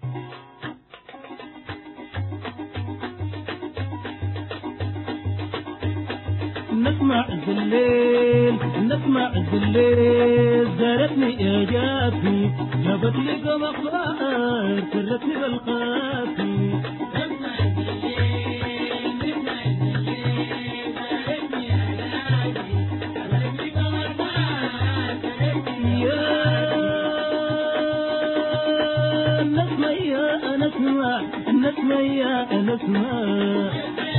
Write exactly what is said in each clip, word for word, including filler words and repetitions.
نسمع الليل نسمع الليل زارتني إجابتي جابت لي قم أخبار سرتني بالقافي نسمع الليل نسمع الليل زارتني إجابتي جابت لي قم أخبار سرتني يا نسمع يا نسمع نسمع يا نسمع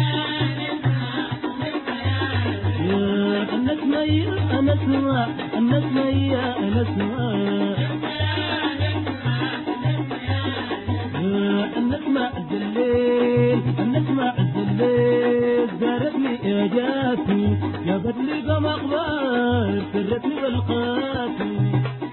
النسمة يا نسمة النسمة يا نسمة النسمة الليل النسمة الليل زارتني إجابتي جابت لي قم أخبار سرتني بالقافي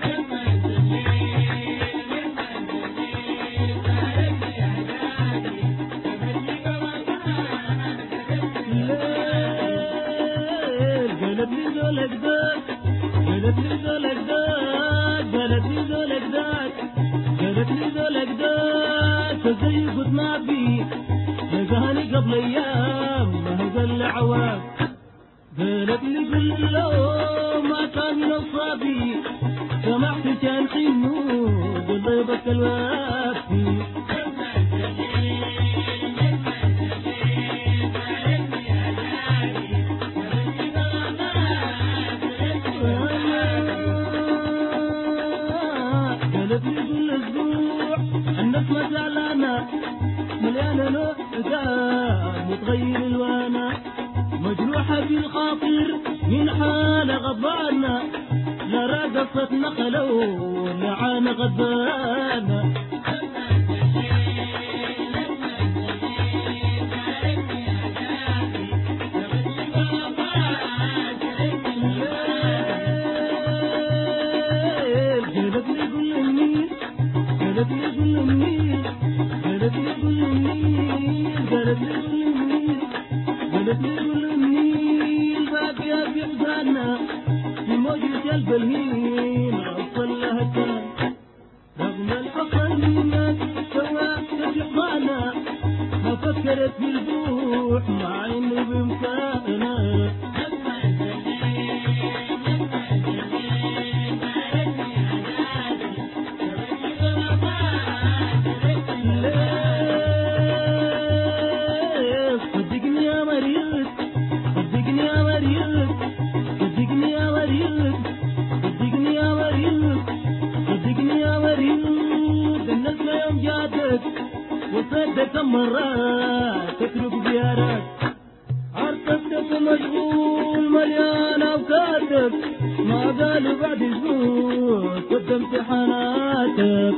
قالتلي زولك داك قالتلي زولك داك قالتلي زولك داك قالتلي زولك داك فزي قد ما بي لقاني قبل ايام ما هذا العواك قالتلي كل يوم ما كان نصابي سمعت كان حنو قلبك الوافي النسمة زعلانة مليانة نوع متغير الوانا مجروحة في الخاطر من حالة غضبانة لا راقصت نخلو ولا عانى غضبانة قالتلي كل منير قالتلي كل منير قالتلي كل منير قالتلي كل منير باقية في حزاننا في موجة قلب الهين أوصل لها كان رغم الحصل منك سواك في حضانة ما فكرت في البوح مع إنه بإمكانها صدقني يا مريض صدقني يا مريض صدقني يا مريض صدقني يا مريض صدقني يا مريض النسمة يوم جاتك وصدت مرات تترك زيارات عرفتك مشغول مليان أوقاتك ما قالوا بعد أسبوع قد امتحاناتك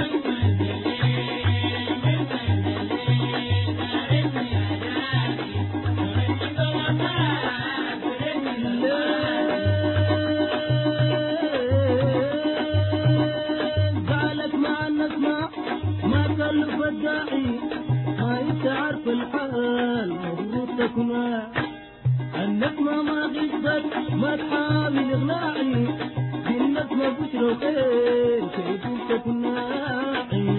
كلف الداعي ما انت عارف الحال مضبوط تكون النسمة ما غصت ما تحاول اغناعي دي النسمة بشرى وخير كيف تكون ناعي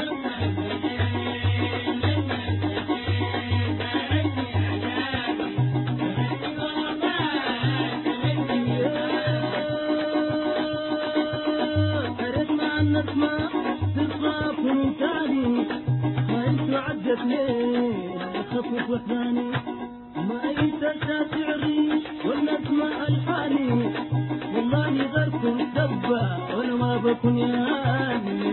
مع النسمة تخاف من تاني ما انت عدت ليه خفف وثاني ما انت شاعري والنسمة الحاني والله غيركم سبا وانا ما بكون ياني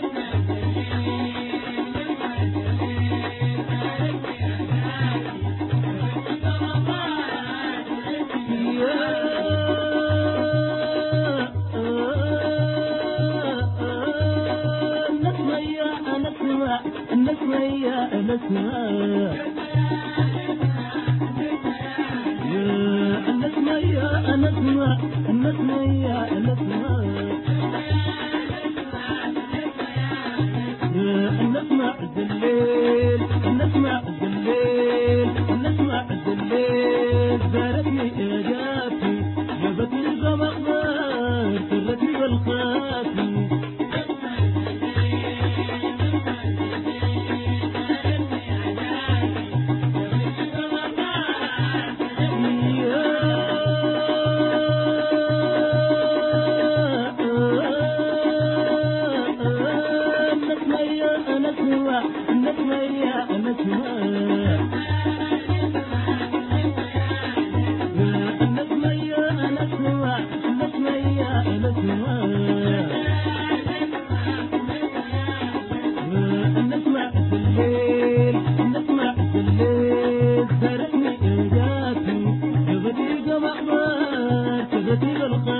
النسمة يا نسمة النسمة يا نسمة النسمة يا نسمة النسمة الليل النسمة الليل النسمة الليل زارتني إجابتي جابتني قم أخبار سرتني بالخافي ركب القلب